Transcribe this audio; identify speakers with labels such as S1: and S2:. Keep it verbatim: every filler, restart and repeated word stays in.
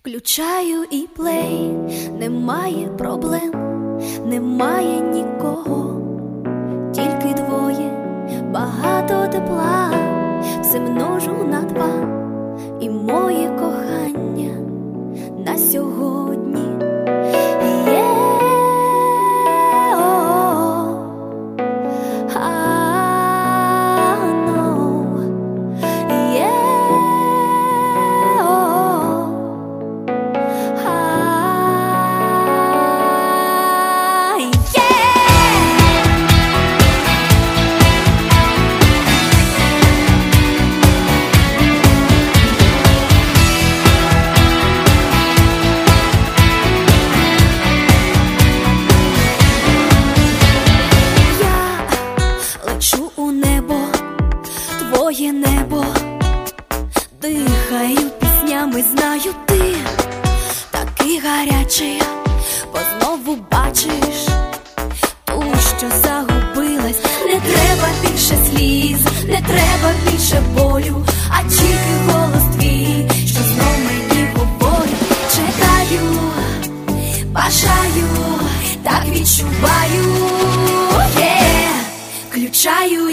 S1: Включаю і плей, немає проблем, немає нікого, тільки двоє, багато тепла, все множу на два, і моє кохання на сьогодні є. Твоє небо, дихаю піснями, знаю, ти такий гарячий, бо знову бачиш ту, що загубилась. Не треба більше сліз, не треба більше болю, а тільки голос твій, що знов мені говорить. Чекаю, бажаю, так відчуваю, yeah. Включаю